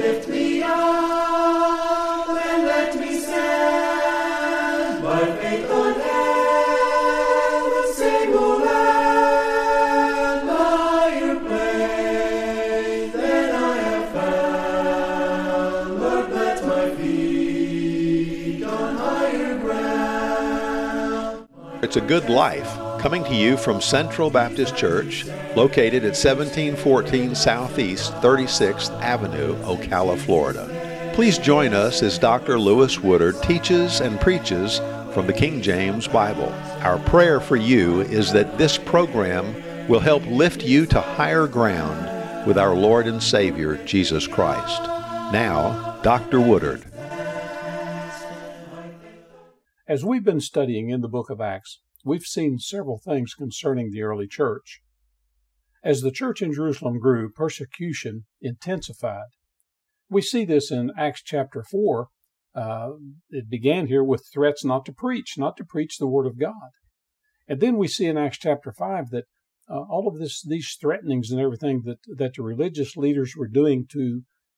lift me up and let me stand by faith on heaven's stable land, higher place than I have found. Lord, plant my feet on higher ground. It's a Good Life, coming to you from Central Baptist Church, located at 1714 Southeast 36th Avenue, Ocala, Florida. Please join us as Dr. Lewis Woodard teaches and preaches from the King James Bible. Our prayer for you is that this program will help lift you to higher ground with our Lord and Savior, Jesus Christ. Now, Dr. Woodard. As we've been studying in the book of Acts, we've seen several things concerning the early church. As the church in Jerusalem grew, persecution intensified. We see this in Acts chapter 4. It began here with threats not to preach the word of God. And then we see in Acts chapter 5 that all of these threatenings and everything that the religious leaders were doing to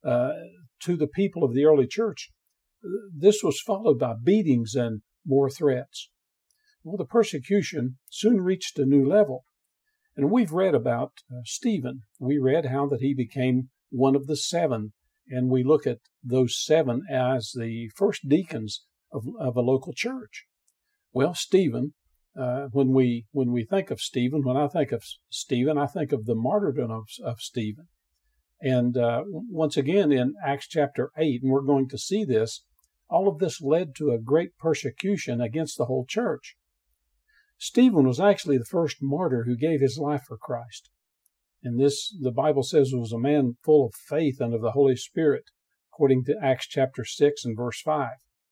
the people of the early church, this was followed by beatings and more threats. Well, the persecution soon reached a new level. And we've read about Stephen. We read how that he became one of the 7. And we look at those 7 as the first deacons of a local church. Well, Stephen, when we think of Stephen, when I think of Stephen, I think of the martyrdom of Stephen. And once again, in Acts chapter 8, and we're going to see this, all of this led to a great persecution against the whole church. Stephen was actually the first martyr who gave his life for Christ. And this, the Bible says, was a man full of faith and of the Holy Spirit, according to Acts chapter 6 and verse 5.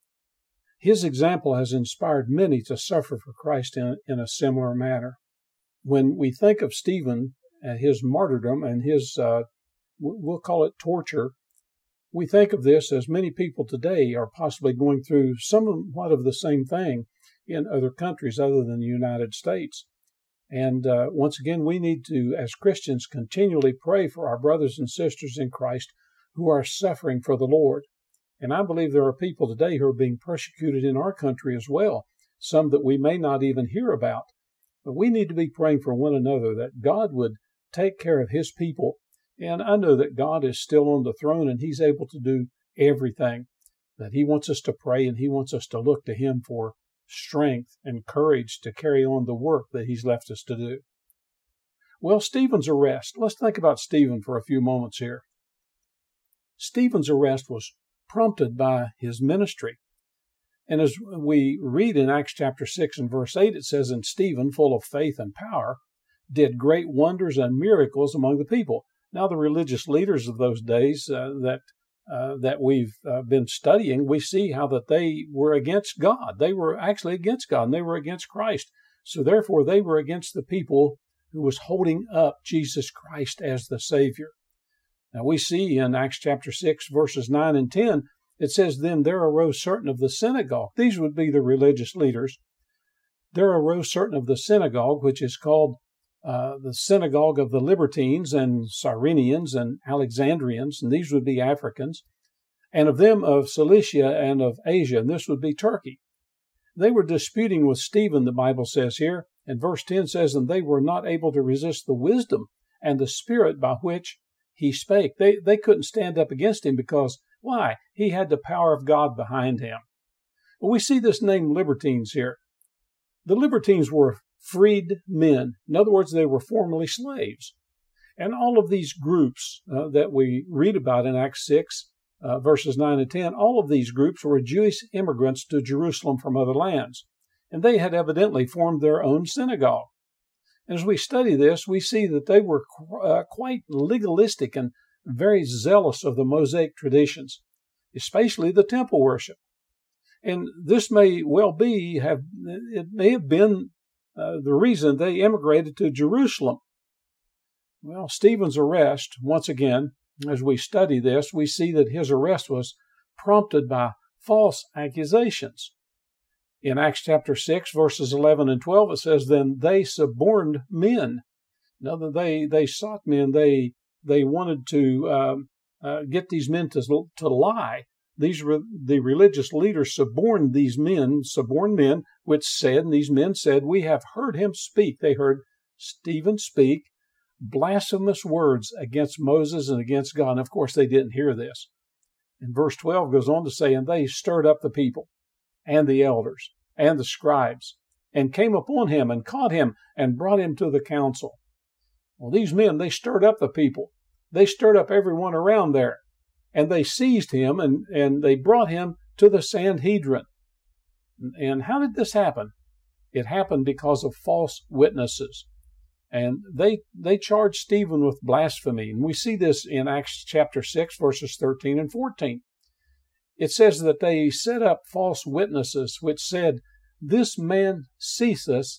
His example has inspired many to suffer for Christ in a similar manner. When we think of Stephen and his martyrdom and his, we'll call it torture, we think of this as many people today are possibly going through somewhat of the same thing in other countries other than the United States. And once again, we need to, as Christians, continually pray for our brothers and sisters in Christ who are suffering for the Lord. And I believe there are people today who are being persecuted in our country as well, some that we may not even hear about. But we need to be praying for one another that God would take care of His people. And I know that God is still on the throne and He's able to do everything. That He wants us to pray and He wants us to look to Him for strength and courage to carry on the work that He's left us to do. Well, Stephen's arrest. Let's think about Stephen for a few moments here. Stephen's arrest was prompted by his ministry. And as we read in Acts chapter 6 and verse 8, it says, "And Stephen, full of faith and power, did great wonders and miracles among the people." Now, the religious leaders of those days that we've been studying, we see how that they were against God. They were actually against God, and they were against Christ. So therefore, they were against the people who was holding up Jesus Christ as the Savior. Now, we see in Acts chapter 6, verses 9 and 10, it says, "Then there arose certain of the synagogue." These would be the religious leaders. "There arose certain of the synagogue, which is called the synagogue of the Libertines and Cyrenians and Alexandrians," and these would be Africans, "and of them of Cilicia and of Asia," and this would be Turkey. They were disputing with Stephen, the Bible says here, and verse 10 says, "And they were not able to resist the wisdom and the spirit by which he spake." They couldn't stand up against him because, why? He had the power of God behind him. Well, we see this name Libertines here. The Libertines were freed men. In other words, they were formerly slaves. And all of these groups that we read about in Acts 6, verses 9 and 10, all of these groups were Jewish immigrants to Jerusalem from other lands. And they had evidently formed their own synagogue. And as we study this, we see that they were quite legalistic and very zealous of the Mosaic traditions, especially the temple worship. And this may well be, it may have been the reason they immigrated to Jerusalem. Well, Stephen's arrest, once again, as we study this, we see that his arrest was prompted by false accusations. In Acts chapter 6, verses 11 and 12, it says, "Then they suborned men." Now, they sought men. They wanted to get these men to lie. The religious leaders suborned men, which said, and these men said, we have heard him speak. They heard Stephen speak blasphemous words against Moses and against God. And of course, they didn't hear this. And verse 12 goes on to say, and they stirred up the people and the elders and the scribes and came upon him and caught him and brought him to the council. Well, these men, they stirred up the people. They stirred up everyone around there. And they seized him and they brought him to the Sanhedrin. And how did this happen? It happened because of false witnesses. And they charged Stephen with blasphemy. And we see this in Acts chapter 6, verses 13 and 14. It says that they set up false witnesses, which said, this man ceaseth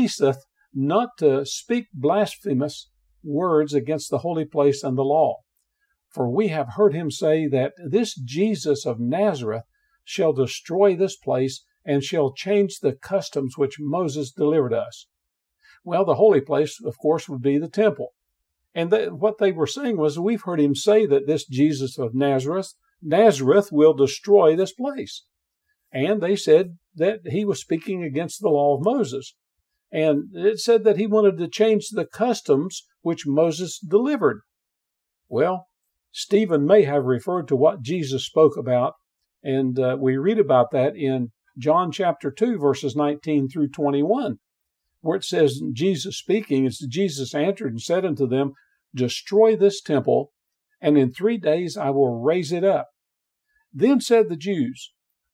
not to speak blasphemous words against the holy place and the law. For we have heard him say that this Jesus of Nazareth shall destroy this place and shall change the customs which Moses delivered us. Well, the holy place, of course, would be the temple. And what they were saying was, we've heard him say that this Jesus of Nazareth will destroy this place. And they said that he was speaking against the law of Moses. And it said that he wanted to change the customs which Moses delivered. Well, Stephen may have referred to what Jesus spoke about, and we read about that in John chapter 2, verses 19 through 21, where it says, Jesus speaking, it's Jesus answered and said unto them, destroy this temple, and in 3 days I will raise it up. Then said the Jews,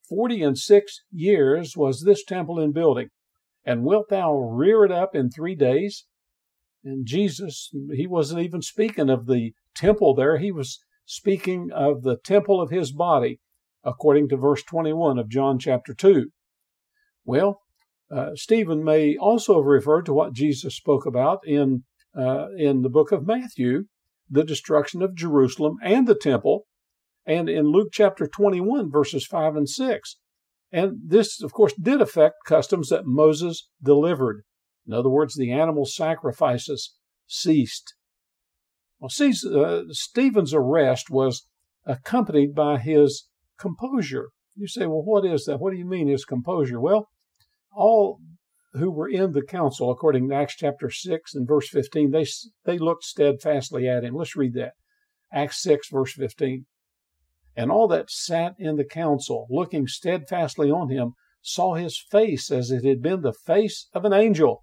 46 years was this temple in building, and wilt thou rear it up in 3 days? And Jesus, he wasn't even speaking of the temple there. He was speaking of the temple of his body, according to verse 21 of John chapter 2. Well, Stephen may also have referred to what Jesus spoke about in the book of Matthew, the destruction of Jerusalem and the temple, and in Luke chapter 21, verses 5 and 6. And this, of course, did affect customs that Moses delivered. In other words, the animal sacrifices ceased. Well, see, Stephen's arrest was accompanied by his composure. You say, well, what is that? What do you mean his composure? Well, all who were in the council, according to Acts chapter 6 and verse 15, they looked steadfastly at him. Let's read that. Acts 6, verse 15. And all that sat in the council, looking steadfastly on him, saw his face as it had been the face of an angel.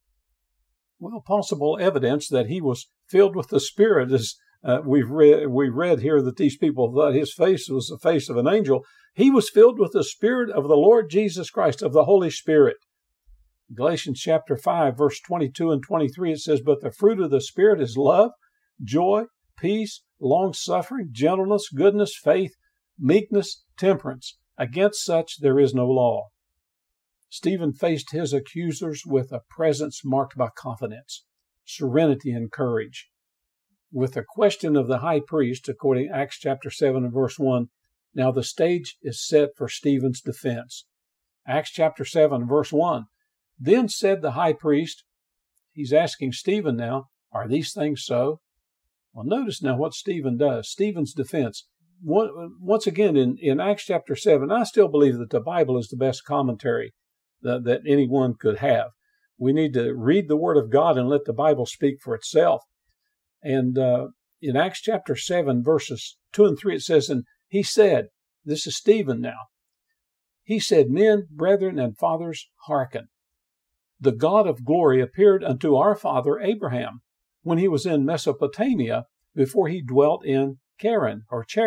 Well, possible evidence that he was filled with the Spirit is we read here that these people thought his face was the face of an angel. He was filled with the Spirit of the Lord Jesus Christ, of the Holy Spirit. Galatians chapter 5, verse 22 and 23, it says, but the fruit of the Spirit is love, joy, peace, long-suffering, gentleness, goodness, faith, meekness, temperance. Against such there is no law. Stephen faced his accusers with a presence marked by confidence, serenity, and courage. With the question of the high priest, according to Acts chapter 7 and verse 1, now the stage is set for Stephen's defense. Acts chapter 7, verse 1, then said the high priest, he's asking Stephen now, are these things so? Well, notice now what Stephen does. Stephen's defense. Once again, in Acts chapter 7, I still believe that the Bible is the best commentary that anyone could have. We need to read the Word of God and let the Bible speak for itself. And in Acts chapter 7, verses 2 and 3, it says, and he said, this is Stephen now, he said, men, brethren, and fathers, hearken. The God of glory appeared unto our father Abraham when he was in Mesopotamia, before he dwelt in Charan,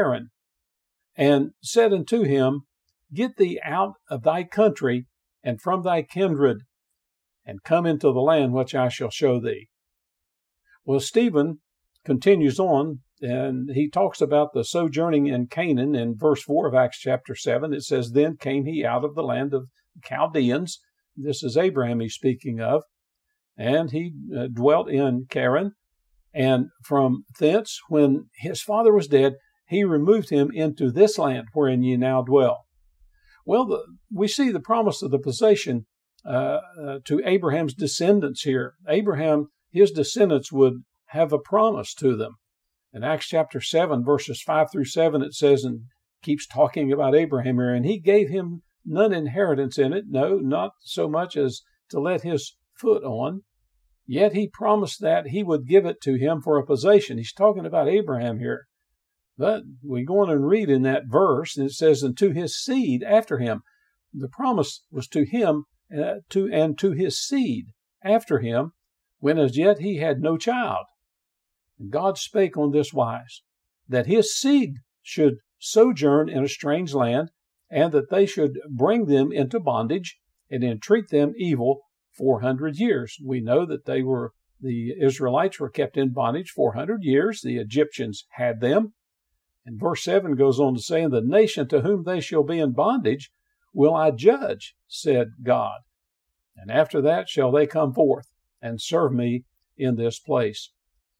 and said unto him, get thee out of thy country and from thy kindred, and come into the land which I shall show thee. Well, Stephen continues on, and he talks about the sojourning in Canaan in verse 4 of Acts chapter 7. It says, then came he out of the land of Chaldeans. This is Abraham he's speaking of. And he dwelt in Charan. And from thence, when his father was dead, he removed him into this land wherein ye now dwell. Well, we see the promise of the possession to Abraham's descendants here. Abraham, his descendants would have a promise to them. In Acts chapter 7, verses 5 through 7, it says, and keeps talking about Abraham here, and he gave him none inheritance in it, no, not so much as to let his foot on. Yet he promised that he would give it to him for a possession. He's talking about Abraham here. But we go on and read in that verse, and it says, and to his seed after him. The promise was to him and to his seed after him, when as yet he had no child. And God spake on this wise, that his seed should sojourn in a strange land, and that they should bring them into bondage, and entreat them evil 400 years. We know that the Israelites were kept in bondage 400 years. The Egyptians had them. And verse 7 goes on to say, and the nation to whom they shall be in bondage will I judge, said God. And after that shall they come forth and serve me in this place.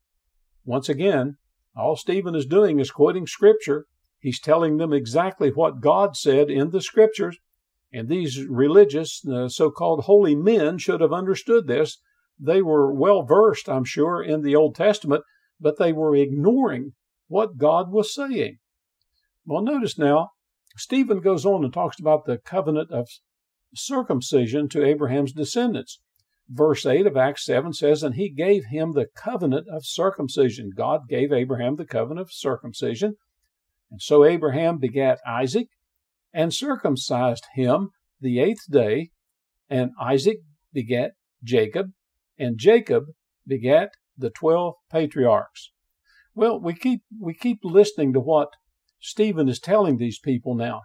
Once again, all Stephen is doing is quoting Scripture. He's telling them exactly what God said in the Scriptures. And these religious, so-called holy men should have understood this. They were well versed, I'm sure, in the Old Testament, but they were ignoring what God was saying. Well, notice now, Stephen goes on and talks about the covenant of circumcision to Abraham's descendants. Verse 8 of Acts 7 says, and he gave him the covenant of circumcision. God gave Abraham the covenant of circumcision. And so Abraham begat Isaac, and circumcised him the 8th day, and Isaac begat Jacob, and Jacob begat the 12 patriarchs. Well, we keep listening to what Stephen is telling these people now.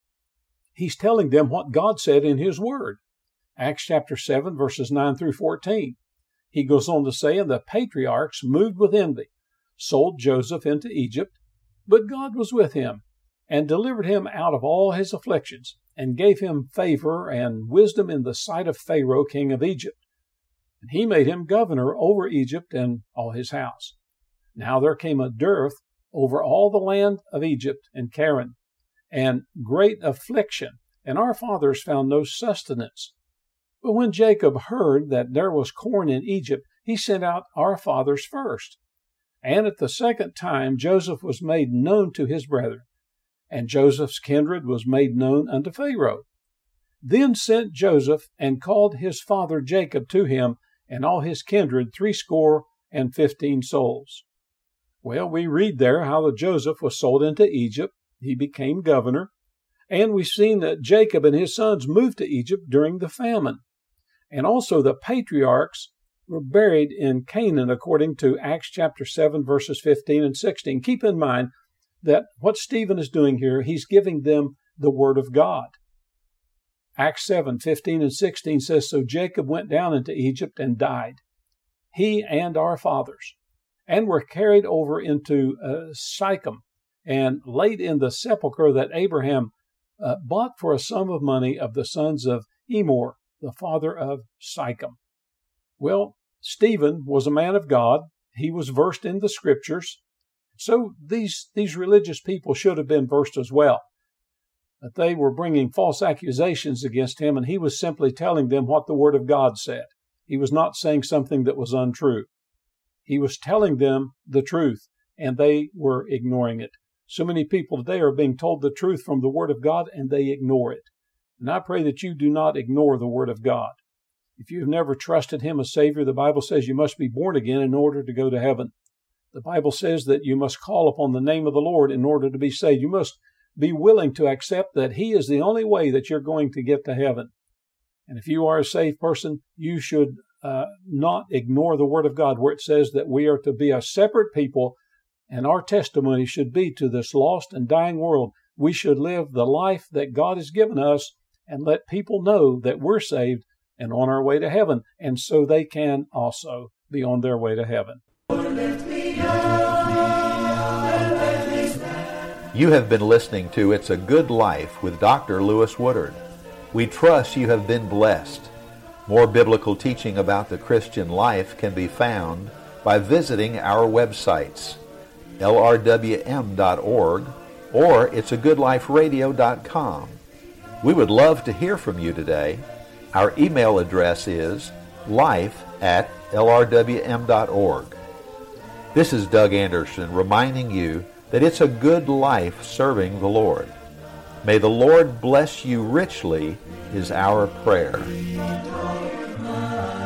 He's telling them what God said in his word. Acts chapter 7, verses 9 through 14. He goes on to say, and the patriarchs, moved with envy, sold Joseph into Egypt, but God was with him, and delivered him out of all his afflictions, and gave him favor and wisdom in the sight of Pharaoh, king of Egypt. And he made him governor over Egypt and all his house. Now there came a dearth over all the land of Egypt and Canaan, and great affliction, and our fathers found no sustenance. But when Jacob heard that there was corn in Egypt, he sent out our fathers first. And at the second time Joseph was made known to his brethren, and Joseph's kindred was made known unto Pharaoh. Then sent Joseph, and called his father Jacob to him, and all his kindred 75 souls. Well, we read there how that Joseph was sold into Egypt. He became governor. And we've seen that Jacob and his sons moved to Egypt during the famine. And also the patriarchs were buried in Canaan according to Acts chapter 7, verses 15 and 16. Keep in mind that what Stephen is doing here, he's giving them the word of God. Acts 7, 15 and 16 says, so Jacob went down into Egypt and died, he and our fathers, and were carried over into Shechem, and laid in the sepulchre that Abraham bought for a sum of money of the sons of Emor, the father of Shechem. Well, Stephen was a man of God. He was versed in the Scriptures. So these religious people should have been versed as well. But they were bringing false accusations against him, and he was simply telling them what the Word of God said. He was not saying something that was untrue. He was telling them the truth, and they were ignoring it. So many people today are being told the truth from the Word of God, and they ignore it. And I pray that you do not ignore the Word of God. If you've never trusted Him as Savior, the Bible says you must be born again in order to go to heaven. The Bible says that you must call upon the name of the Lord in order to be saved. You must be willing to accept that He is the only way that you're going to get to heaven. And if you are a saved person, you should not ignore the Word of God, where it says that we are to be a separate people, and our testimony should be to this lost and dying world. We should live the life that God has given us and let people know that we're saved and on our way to heaven, and so they can also be on their way to heaven. You have been listening to It's a Good Life with Dr. Lewis Woodard. We trust you have been blessed. More biblical teaching about the Christian life can be found by visiting our websites, lrwm.org or it'sagoodliferadio.com. We would love to hear from you today. Our email address is life@lrwm.org. This is Doug Anderson reminding you that it's a good life serving the Lord. May the Lord bless you richly is our prayer.